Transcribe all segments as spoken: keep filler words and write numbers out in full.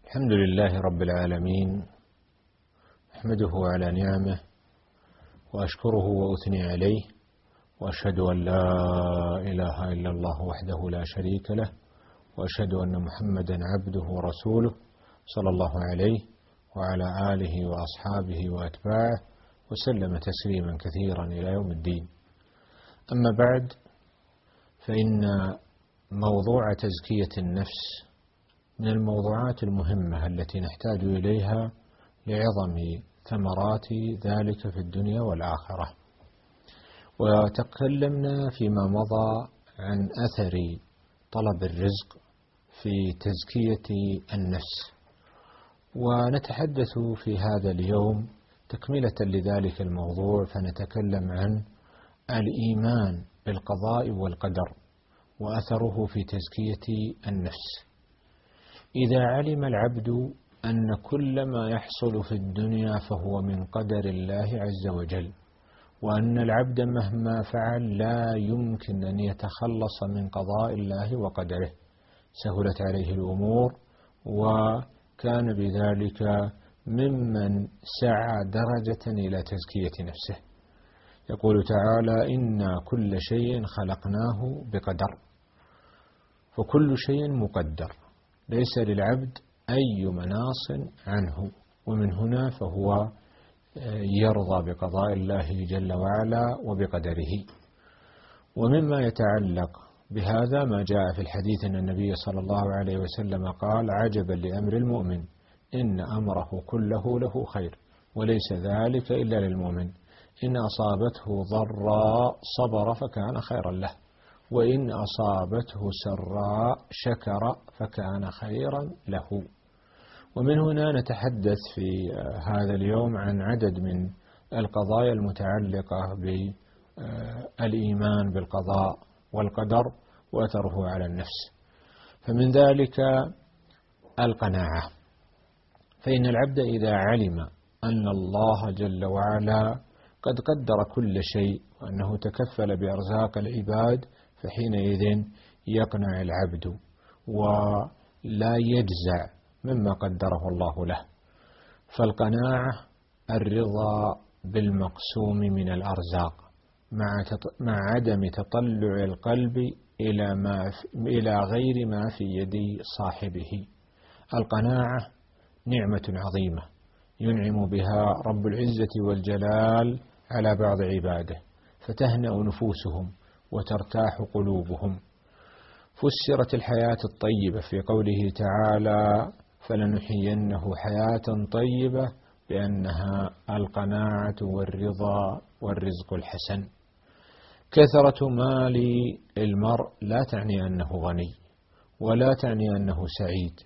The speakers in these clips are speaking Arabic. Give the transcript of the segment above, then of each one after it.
الحمد لله رب العالمين، أحمده على نعمه وأشكره وأثني عليه، وأشهد أن لا إله إلا الله وحده لا شريك له، وأشهد أن محمدا عبده ورسوله صلى الله عليه وعلى آله وأصحابه وأتباعه وسلم تسليما كثيرا إلى يوم الدين. أما بعد، فإن موضوع تزكية النفس من الموضوعات المهمة التي نحتاج إليها لعظم ثمرات ذلك في الدنيا والآخرة. وتكلمنا فيما مضى عن أثر طلب الرزق في تزكية النفس، ونتحدث في هذا اليوم تكملة لذلك الموضوع، فنتكلم عن الإيمان بالقضاء والقدر وأثره في تزكية النفس. إذا علم العبد أن كل ما يحصل في الدنيا فهو من قدر الله عز وجل، وأن العبد مهما فعل لا يمكن أن يتخلص من قضاء الله وقدره، سهلت عليه الأمور وكان بذلك ممن سعى درجة إلى تزكية نفسه. يقول تعالى: إنا كل شيء خلقناه بقدر، فكل شيء مقدر، ليس للعبد أي مناص عنه، ومن هنا فهو يرضى بقضاء الله جل وعلا وبقدره. ومما يتعلق بهذا ما جاء في الحديث أن النبي صلى الله عليه وسلم قال: عجبا لأمر المؤمن إن أمره كله له خير، وليس ذلك إلا للمؤمن، إن أصابته ضراء صبر فكان خيرا له، وإن أصابته سراء شكر فكان خيرا له. ومن هنا نتحدث في هذا اليوم عن عدد من القضايا المتعلقة بالإيمان بالقضاء والقدر وأثره على النفس. فمن ذلك القناعة، فإن العبد إذا علم أن الله جل وعلا قد قدر كل شيء وأنه تكفل بأرزاق العباد، فحينئذ يقنع العبد ولا يجزع مما قدره الله له. فالقناعة الرضا بالمقسوم من الأرزاق مع مع عدم تطلع القلب إلى ما إلى غير ما في يد صاحبه. القناعة نعمة عظيمة ينعم بها رب العزة والجلال على بعض عباده، فتهنأ نفوسهم وترتاح قلوبهم. فسرت الحياة الطيبة في قوله تعالى: فلنحيينه حياة طيبة، بأنها القناعة والرضا والرزق الحسن. كثرة مال المرء لا تعني أنه غني، ولا تعني أنه سعيد،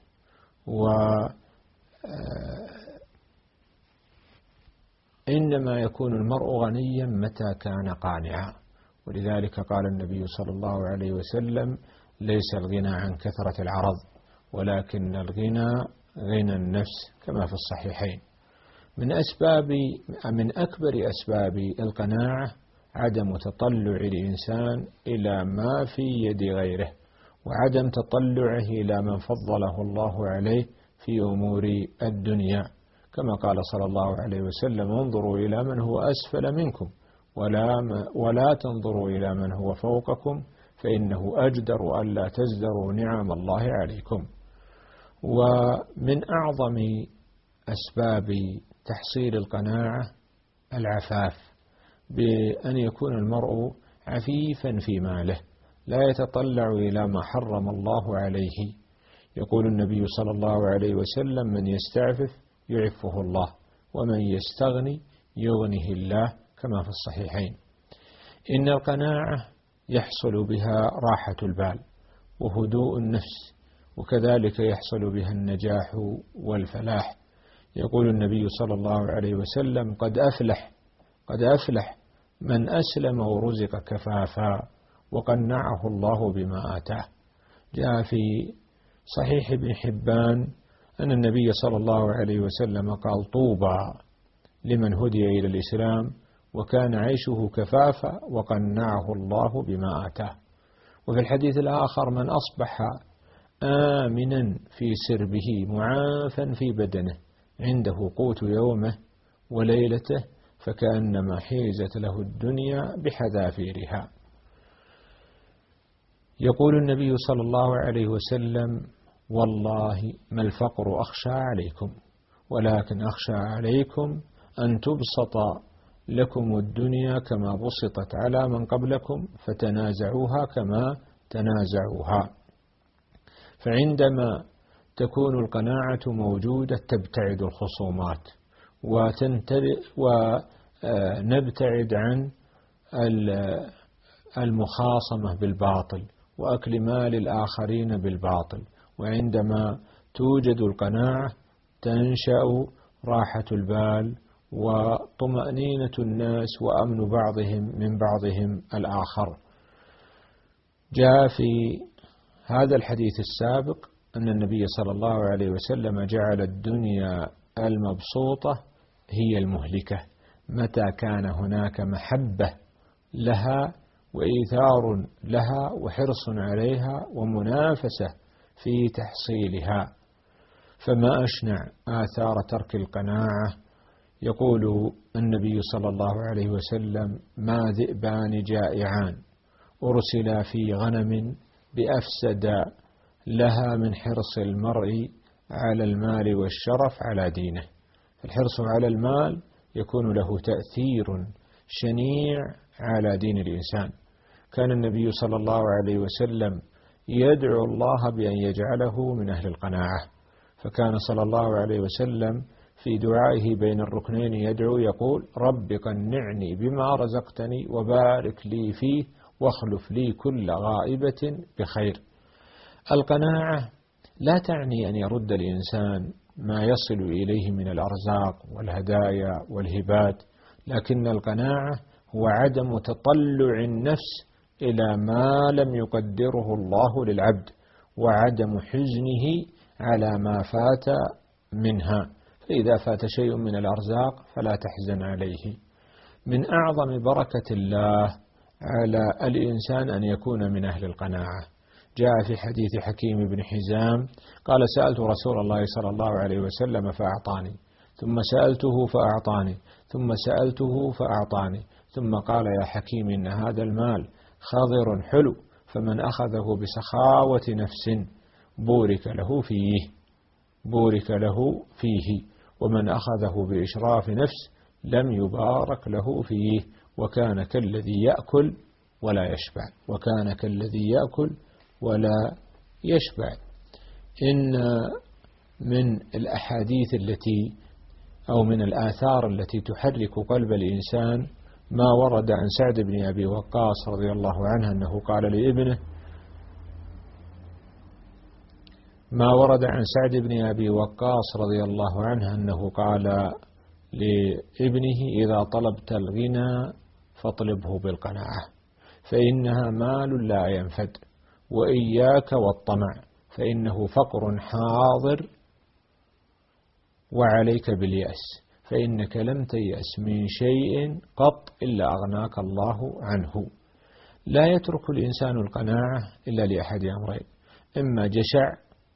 وإنما يكون المرء غنيا متى كان قانعا. ولذلك قال النبي صلى الله عليه وسلم: ليس الغنى عن كثرة العرض، ولكن الغنى غنى النفس، كما في الصحيحين. من أسباب من أكبر أسباب القناعة عدم تطلع الإنسان إلى ما في يد غيره، وعدم تطلعه إلى من فضله الله عليه في أمور الدنيا، كما قال صلى الله عليه وسلم: انظروا إلى من هو أسفل منكم ولا ولا تنظروا إلى من هو فوقكم، فإنه أجدر ألا تزدروا نعم الله عليكم. ومن أعظم أسباب تحصيل القناعة العفاف، بأن يكون المرء عفيفا في ماله، لا يتطلع إلى ما حرم الله عليه. يقول النبي صلى الله عليه وسلم: من يستعفف يعفه الله، ومن يستغني يغنه الله، كما في الصحيحين. إن القناعة يحصل بها راحة البال وهدوء النفس، وكذلك يحصل بها النجاح والفلاح. يقول النبي صلى الله عليه وسلم: قد أفلح قد أفلح من أسلم ورزق كفافا وقنعه الله بما آتاه. جاء في صحيح ابن حبان أن النبي صلى الله عليه وسلم قال: طوبى لمن هدي إلى الإسلام وكان عيشه كفافا وقنعه الله بما آتاه. وفي الحديث الآخر: من أصبح آمنا في سربه معافا في بدنه عنده قوت يومه وليلته فكأنما حيزت له الدنيا بحذافيرها. يقول النبي صلى الله عليه وسلم: والله ما الفقر أخشى عليكم، ولكن أخشى عليكم أن تبسط لكم الدنيا كما بسطت على من قبلكم فتنازعوها كما تنازعوها. فعندما تكون القناعة موجودة تبتعد الخصومات ونبتعد عن المخاصمة بالباطل وأكل مال الآخرين بالباطل. وعندما توجد القناعة تنشأ راحة البال وطمأنينة الناس وأمن بعضهم من بعضهم الآخر. جاء في هذا الحديث السابق أن النبي صلى الله عليه وسلم جعل الدنيا المبسوطة هي المهلكة متى كان هناك محبة لها وإيثار لها وحرص عليها ومنافسة في تحصيلها. فما أشنع آثار ترك القناعة. يقول النبي صلى الله عليه وسلم: ما ذئبان جائعان أرسلا في غنم بأفسد لها من حرص المرء على المال والشرف على دينه. الحرص على المال يكون له تأثير شنيع على دين الإنسان. كان النبي صلى الله عليه وسلم يدعو الله بأن يجعله من أهل القناعة، فكان صلى الله عليه وسلم في دعائه بين الركنين يدعو يقول: رب قنعني بما رزقتني وبارك لي فيه واخلف لي كل غائبة بخير. القناعة لا تعني أن يرد الإنسان ما يصل إليه من الأرزاق والهدايا والهبات، لكن القناعة هو عدم تطلع النفس إلى ما لم يقدره الله للعبد وعدم حزنه على ما فات منها. فإذا فات شيء من الأرزاق فلا تحزن عليه. من أعظم بركة الله على الإنسان أن يكون من أهل القناعة. جاء في حديث حكيم بن حزام قال: سألت رسول الله صلى الله عليه وسلم فأعطاني، ثم سألته فأعطاني، ثم سألته فأعطاني، ثم قال: يا حكيم إن هذا المال خضر حلو، فمن أخذه بسخاوة نفس بورك له فيه بورك له فيه ومن أخذه بإشراف نفس لم يبارك له فيه، وكان كالذي يأكل ولا يشبع وكان كالذي يأكل ولا يشبع. إن من الأحاديث التي أو من الآثار التي تحرك قلب الإنسان ما ورد عن سعد بن أبي وقاص رضي الله عنه أنه قال لابنه ما ورد عن سعد بن أبي وقاص رضي الله عنه أنه قال لابنه: إذا طلبت الغنى فاطلبه بالقناعة فإنها مال لا ينفد، وإياك والطمع فإنه فقر حاضر، وعليك باليأس فإنك لم تيأس من شيء قط إلا أغناك الله عنه. لا يترك الإنسان القناعة إلا لأحد أمرين: إما جشع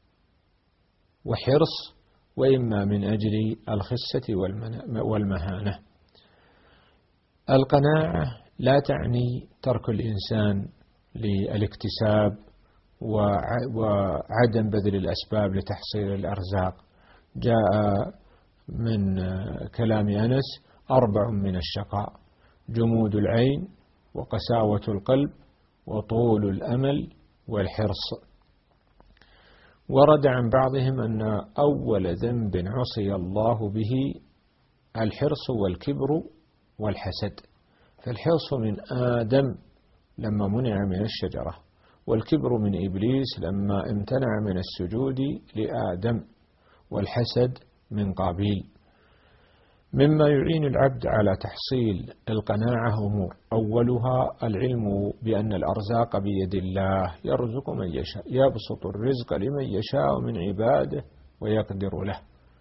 وحرص، وإما من أجل الخسة والمهانة. القناعة لا تعني ترك الإنسان للاكتساب وعدم بذل الأسباب لتحصيل الأرزاق. جاء من كلام أنس: أربع من الشقاء: جمود العين، وقساوة القلب، وطول الأمل، والحرص. ورد عن بعضهم أن أول ذنب عصي الله به الحرص والكبر والحسد. فالحرص من آدم لما منع من الشجرة، والكبر من إبليس لما امتنع من السجود لآدم، والحسد من قابيل. مما يعين العبد على تحصيل القناعة أمور: أولها العلم بأن الأرزاق بيد الله يرزق من يشاء، يبسط الرزق لمن يشاء من عباده ويقدر له.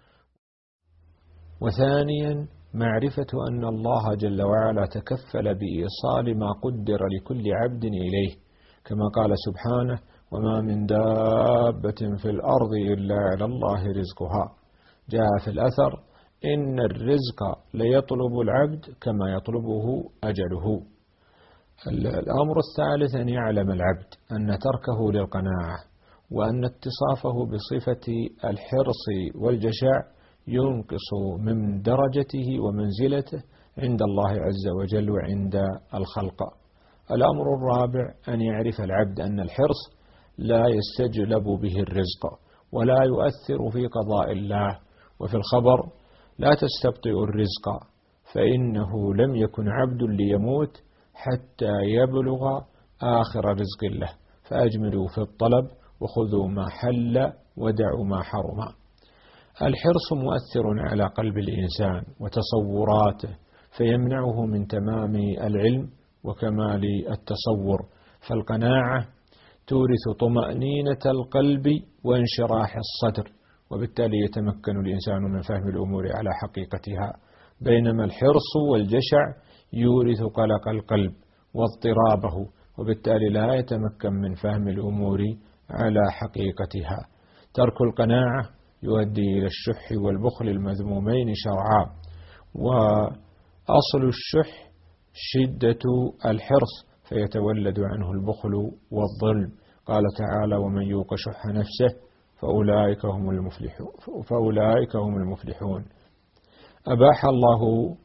وثانيا معرفة أن الله جل وعلا تكفل بإيصال ما قدر لكل عبد إليه، كما قال سبحانه: وما من دابة في الأرض إلا على الله رزقها. جاء في الأثر: إن الرزق ليطلب العبد كما يطلبه أجله. الأمر الثالث أن يعلم العبد أن تركه للقناعة وأن اتصافه بصفة الحرص والجشع ينقص من درجته ومنزلته عند الله عز وجل وعند الخلق. الأمر الرابع أن يعرف العبد أن الحرص لا يستجلب به الرزق ولا يؤثر في قضاء الله. وفي الخبر: لا تستبطئوا الرزق فإنه لم يكن عبد ليموت حتى يبلغ آخر رزق له، فأجملوا في الطلب وخذوا ما حل ودعوا ما حرم. الحرص مؤثر على قلب الإنسان وتصوراته، فيمنعه من تمام العلم وكمال التصور. فالقناعة تورث طمأنينة القلب وانشراح الصدر، وبالتالي يتمكن الإنسان من فهم الأمور على حقيقتها، بينما الحرص والجشع يورث قلق القلب واضطرابه، وبالتالي لا يتمكن من فهم الأمور على حقيقتها. ترك القناعة يؤدي إلى الشح والبخل المذمومين شرعا، وأصل الشح شدة الحرص فيتولد عنه البخل والظلم. قال تعالى: ومن يوق شح نفسه فأولئك هم المفلحون فأولئك هم المفلحون. أباح الله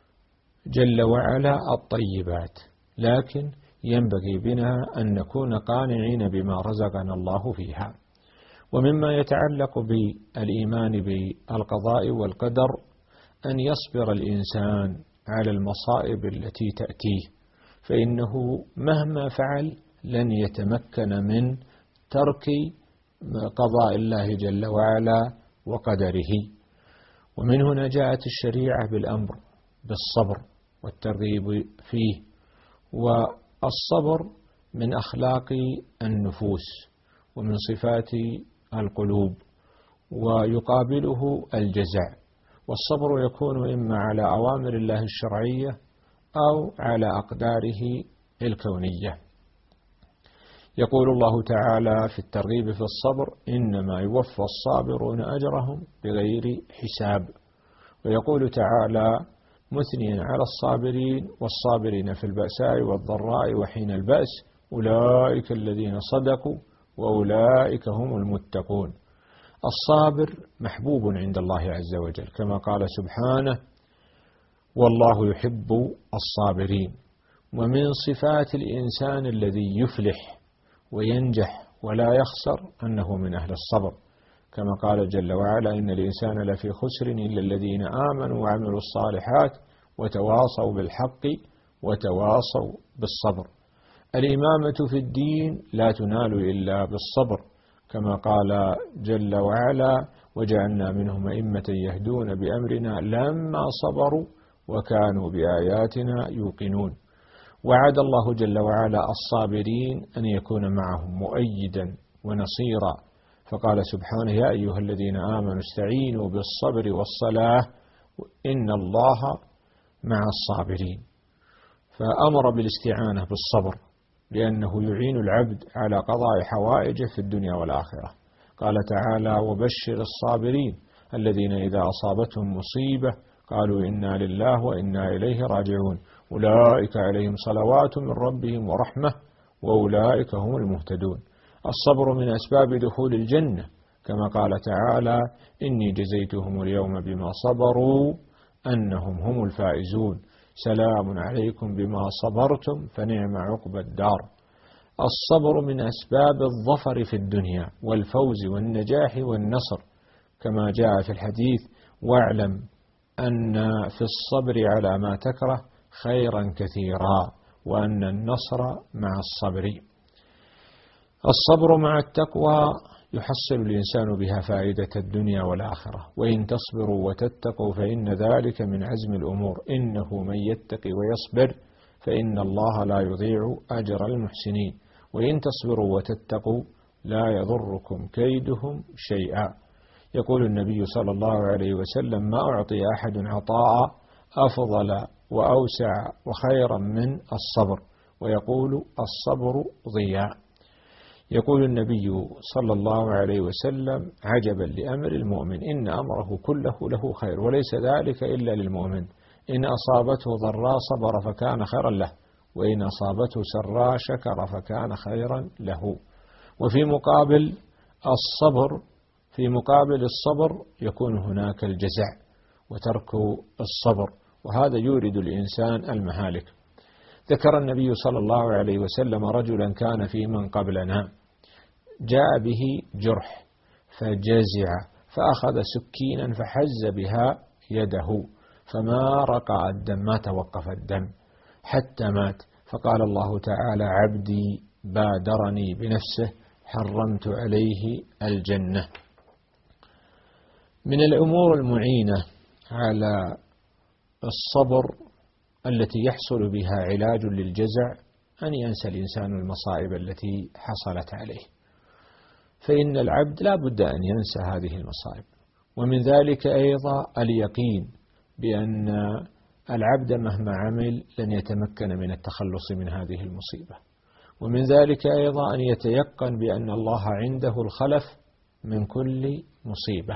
جل وعلا الطيبات، لكن ينبغي بنا أن نكون قانعين بما رزقنا الله فيها. ومما يتعلق بالإيمان بالقضاء والقدر أن يصبر الإنسان على المصائب التي تأتيه، فإنه مهما فعل لن يتمكن من ترك قضاء الله جل وعلا وقدره. ومن هنا جاءت الشريعة بالأمر بالصبر والترغيب فيه. والصبر من أخلاق النفوس ومن صفات القلوب، ويقابله الجزع. والصبر يكون إما على أوامر الله الشرعية أو على أقداره الكونية. يقول الله تعالى في الترغيب في الصبر: إنما يوفى الصابرون أجرهم بغير حساب. ويقول تعالى مثنيا على الصابرين: والصابرين في البأساء والضراء وحين البأس أولئك الذين صدقوا وأولئك هم المتقون. الصابر محبوب عند الله عز وجل، كما قال سبحانه: والله يحب الصابرين. ومن صفات الإنسان الذي يفلح وينجح ولا يخسر أنه من أهل الصبر، كما قال جل وعلا: إن الإنسان لفي خسر إلا الذين آمنوا وعملوا الصالحات وتواصوا بالحق وتواصوا بالصبر. الإمامة في الدين لا تنال إلا بالصبر، كما قال جل وعلا: وجعلنا منهم أئمة يهدون بأمرنا لما صبروا وكانوا بآياتنا يوقنون. وعد الله جل وعلا الصابرين أن يكون معهم مؤيدا ونصيرا، فقال سبحانه: يا أيها الذين آمنوا استعينوا بالصبر والصلاة إن الله مع الصابرين. فأمر بالاستعانة بالصبر لأنه يعين العبد على قضاء حوائجه في الدنيا والآخرة. قال تعالى: وبشر الصابرين الذين إذا أصابتهم مصيبة قالوا إنا لله وإنا إليه راجعون أولئك عليهم صلوات من ربهم ورحمة وأولئك هم المهتدون. الصبر من أسباب دخول الجنة، كما قال تعالى: إني جزيتهم اليوم بما صبروا أنهم هم الفائزون سلام عليكم بما صبرتم فنعم عقبى الدار. الصبر من أسباب الظفر في الدنيا والفوز والنجاح والنصر، كما جاء في الحديث: واعلم أن في الصبر على ما تكره خيرا كثيرا وأن النصر مع الصبر. الصبر مع التقوى يحصل الإنسان بها فائدة الدنيا والآخرة. وإن تصبروا وتتقوا فإن ذلك من عزم الأمور إنه من يتقي ويصبر فإن الله لا يضيع أجر المحسنين. وإن تصبروا وتتقوا لا يضركم كيدهم شيئا. يقول النبي صلى الله عليه وسلم: ما أعطي أحد عطاء أفضل وأوسع وخيرا من الصبر. ويقول: الصبر ضياء. يقول النبي صلى الله عليه وسلم: عجبا لأمر المؤمن إن أمره كله له خير وليس ذلك إلا للمؤمن، إن أصابته ضراء صبر فكان خيرا له، وإن أصابته سراء شكر فكان خيرا له. وفي مقابل الصبر في مقابل الصبر يكون هناك الجزع وترك الصبر، وهذا يورد الإنسان المهالك. ذكر النبي صلى الله عليه وسلم رجلا كان في من قبلنا جاء به جرح فجزع فأخذ سكينا فحز بها يده فما رقع الدم، ما توقف الدم حتى مات، فقال الله تعالى: عبدي بادرني بنفسه حرمت عليه الجنة. من الأمور المعينة على الصبر التي يحصل بها علاج للجزع أن ينسى الإنسان المصائب التي حصلت عليه، فإن العبد لا بد أن ينسى هذه المصائب. ومن ذلك أيضا اليقين بأن العبد مهما عمل لن يتمكن من التخلص من هذه المصيبة. ومن ذلك أيضا أن يتيقن بأن الله عنده الخلف من كل مصيبة.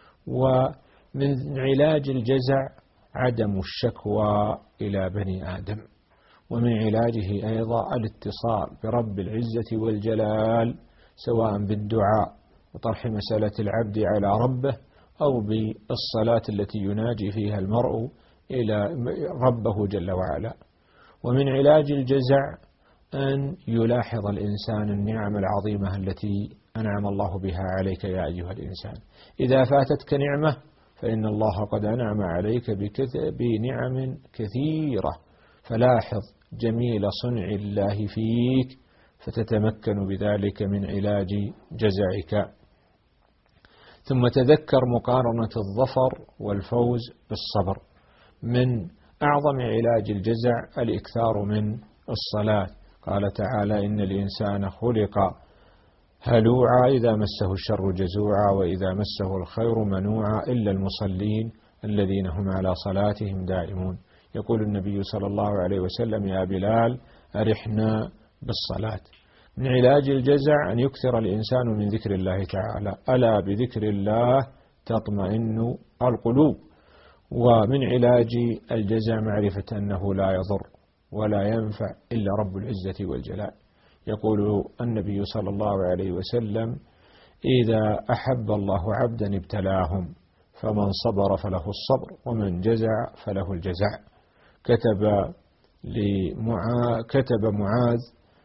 ومن علاج الجزع عدم الشكوى إلى بني آدم، ومن علاجه أيضا الاتصال برب العزة والجلال، سواء بالدعاء وطرح مسألة العبد على ربه أو بالصلاة التي يناجي فيها المرء إلى ربه جل وعلا. ومن علاج الجزع أن يلاحظ الإنسان النعم العظيمة التي أنعم الله بها عليك يا أيها الإنسان. إذا فاتتك نعمة فإن الله قد أنعم عليك بنعم كثيرة، فلاحظ جميل صنع الله فيك فتتمكن بذلك من علاج جزعك. ثم تذكر مقارنة الظفر والفوز بالصبر. من أعظم علاج الجزع الإكثار من الصلاة. قال تعالى: إن الإنسان خلق هلوعا إذا مسه الشر جزوعا وإذا مسه الخير منوعا إلا المصلين الذين هم على صلاتهم دائمون. يقول النبي صلى الله عليه وسلم: يا بلال أرحنا بالصلاة. من علاج الجزع أن يكثر الإنسان من ذكر الله تعالى، ألا بذكر الله تطمئن القلوب. ومن علاج الجزع معرفة أنه لا يضر ولا ينفع إلا رب العزة والجلال. يقول النبي صلى الله عليه وسلم: إذا أحب الله عبدا ابتلاهم، فمن صبر فله الصبر ومن جزع فله الجزع. كتب لمعاذ كتب معاذ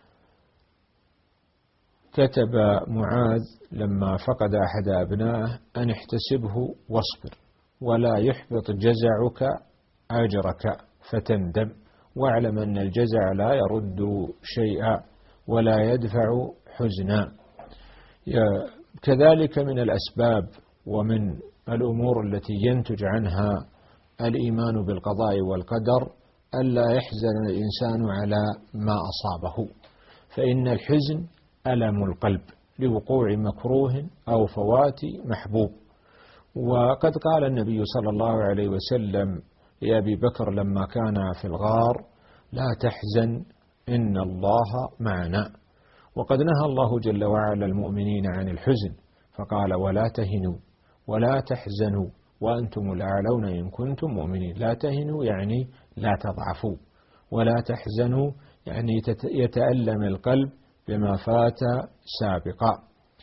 كتب معاذ لما فقد أحد أبنائه: أن احتسبه واصبر ولا يحبط جزعك أجرك فتندم، واعلم أن الجزع لا يرد شيئا ولا يدفع حزنا. كذلك من الأسباب ومن الأمور التي ينتج عنها الإيمان بالقضاء والقدر ألا يحزن الإنسان على ما أصابه، فإن الحزن ألم القلب لوقوع مكروه أو فوات محبوب. وقد قال النبي صلى الله عليه وسلم لأبي بكر لما كان في الغار: لا تحزن إن الله معنا. وقد نهى الله جل وعلا المؤمنين عن الحزن فقال: ولا تهنوا ولا تحزنوا وأنتم الأعلون إن كنتم مؤمنين. لا تهنوا يعني لا تضعفوا، ولا تحزنوا يعني يتألم القلب بما فات سابقا.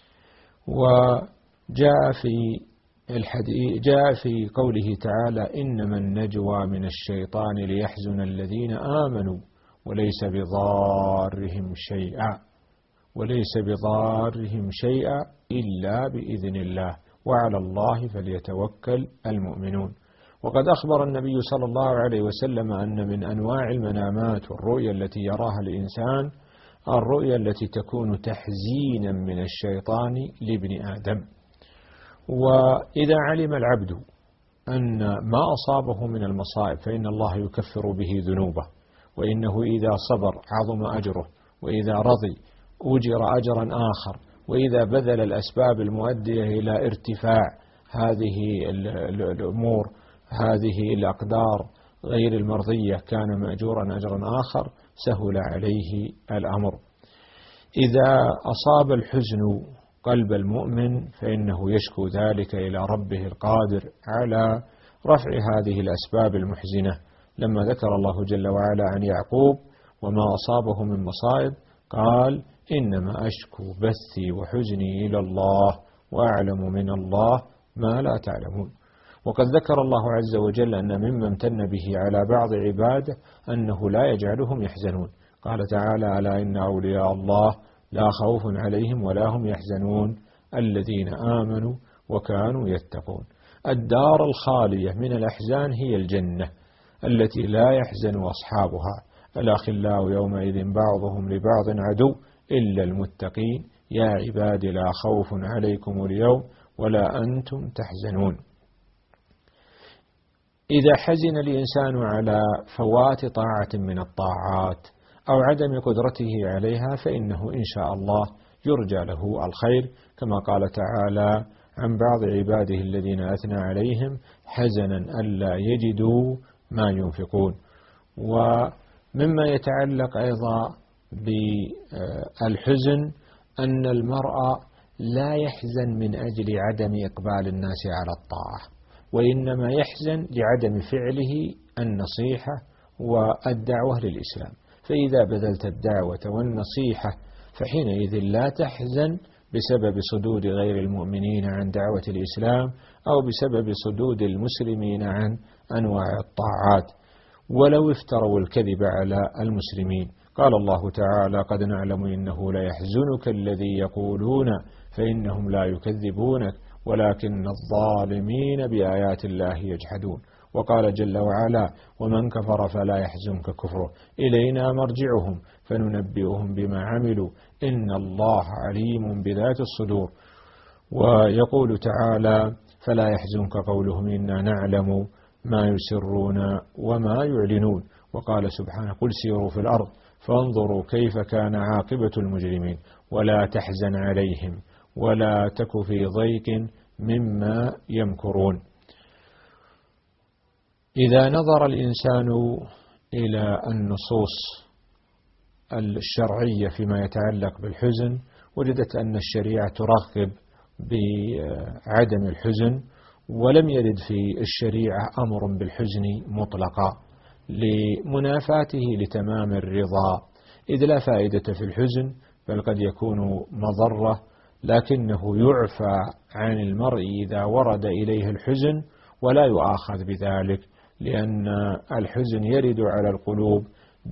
وجاء في الحديث جاء في قوله تعالى: إنما النجوى من الشيطان ليحزن الذين آمنوا وليس بضارهم شيئا وليس بضارهم شيئا إلا بإذن الله وعلى الله فليتوكل المؤمنون. وقد أخبر النبي صلى الله عليه وسلم أن من أنواع المنامات والرؤيا التي يراها الإنسان الرؤيا التي تكون تحزينا من الشيطان لابن آدم. وإذا علم العبد أن ما أصابه من المصائب فإن الله يكفر به ذنوبه، وإنه إذا صبر عظم أجره، وإذا رضي أجر أجرا آخر، وإذا بذل الأسباب المؤدية إلى ارتفاع هذه الأمور هذه الأقدار غير المرضية كان مأجورا أجرا آخر، سهل عليه الأمر. إذا أصاب الحزن قلب المؤمن فإنه يشكو ذلك إلى ربه القادر على رفع هذه الأسباب المحزنة. لما ذكر الله جل وعلا عن يعقوب وما أصابه من مصائب قال إنما أشكو بثي وحزني إلى الله وأعلم من الله ما لا تعلمون. وقد ذكر الله عز وجل أن مما امتن به على بعض عباده أنه لا يجعلهم يحزنون. قال تعالى ألا إن أولياء الله لا خوف عليهم ولا هم يحزنون الذين آمنوا وكانوا يتقون. الدار الخالية من الأحزان هي الجنة التي لا يحزن أصحابها. الأخلاء يومئذ بعضهم لبعض عدو إلا المتقين يا عباد لا خوف عليكم اليوم ولا أنتم تحزنون. إذا حزن الإنسان على فوات طاعة من الطاعات أو عدم قدرته عليها فإنه إن شاء الله يرجى له الخير، كما قال تعالى عن بعض عباده الذين أثنى عليهم حزنا ألا يجدوا ما ينفقون. ومما يتعلق أيضا بالحزن أن المرء لا يحزن من أجل عدم إقبال الناس على الطاعة، وإنما يحزن لعدم فعله النصيحة والدعوة للإسلام. فإذا بذلت الدعوة والنصيحة فحينئذ لا تحزن بسبب صدود غير المؤمنين عن دعوة الإسلام أو بسبب صدود المسلمين عن أنواع الطاعات ولو افتروا الكذب على المسلمين. قال الله تعالى قد نعلم إنه لا يحزنك الذي يقولون فإنهم لا يكذبونك ولكن الظالمين بآيات الله يجحدون. وقال جل وعلا ومن كفر فلا يحزنك كفره إلينا مرجعهم فننبئهم بما عملوا إن الله عليم بذات الصدور. ويقول تعالى فلا يحزنك قولهم إنا نعلم ما يسرون وما يعلنون. وقال سبحانه قل سيروا في الأرض فانظروا كيف كان عاقبة المجرمين ولا تحزن عليهم ولا تك في ضيق مما يمكرون. إذا نظر الإنسان إلى النصوص الشرعية فيما يتعلق بالحزن وجدت أن الشريعة ترغب بعدم الحزن، ولم يرد في الشريعة أمر بالحزن مطلقا لمنافاته لتمام الرضا، إذ لا فائدة في الحزن بل قد يكون مضرة، لكنه يعفى عن المرء إذا ورد إليه الحزن ولا يؤاخذ بذلك، لأن الحزن يرد على القلوب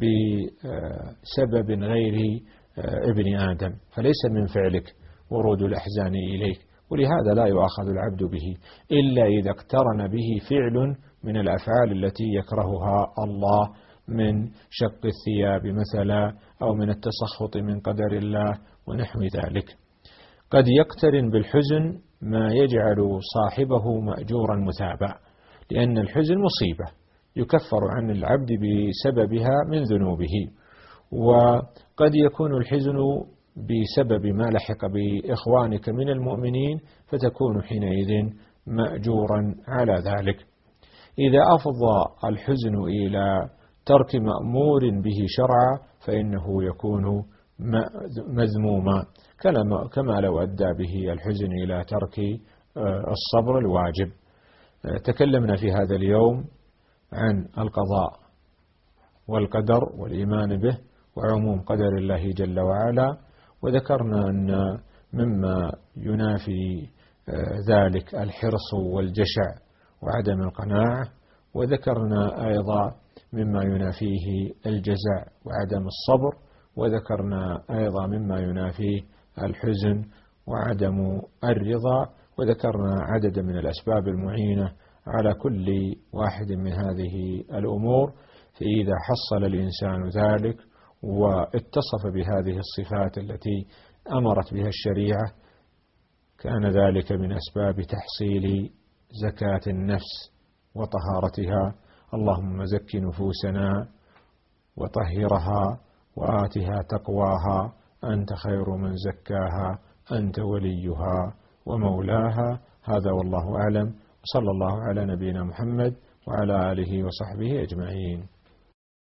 بسبب غير ابن آدم، فليس من فعلك ورود الأحزان إليك، ولهذا لا يؤاخذ العبد به إلا إذا اقترن به فعل من الأفعال التي يكرهها الله من شق الثياب مثلا أو من التسخط من قدر الله ونحو ذلك. قد يقترن بالحزن ما يجعل صاحبه مأجورا مثابا، لأن الحزن مصيبة يكفر عن العبد بسببها من ذنوبه، وقد يكون الحزن بسبب ما لحق بإخوانك من المؤمنين فتكون حينئذ مأجورا على ذلك. إذا أفضى الحزن إلى ترك مأمور به شرعا فإنه يكون مذموما، كما لو أدى به الحزن إلى ترك الصبر الواجب. تكلمنا في هذا اليوم عن القضاء والقدر والإيمان به وعموم قدر الله جل وعلا، وذكرنا أن مما ينافي ذلك الحرص والجشع وعدم القناعة، وذكرنا أيضا مما ينافيه الجزع وعدم الصبر، وذكرنا أيضا مما ينافيه الحزن وعدم الرضا، وذكرنا عددا من الأسباب المعينة على كل واحد من هذه الأمور. فإذا حصل الإنسان ذلك واتصف بهذه الصفات التي أمرت بها الشريعة كان ذلك من أسباب تحصيل زكاة النفس وطهارتها. اللهم زك نفوسنا وطهرها وآتها تقواها أنت خير من زكاها أنت وليها ومولاها. هذا والله أعلم، صلى الله على نبينا محمد وعلى آله وصحبه أجمعين.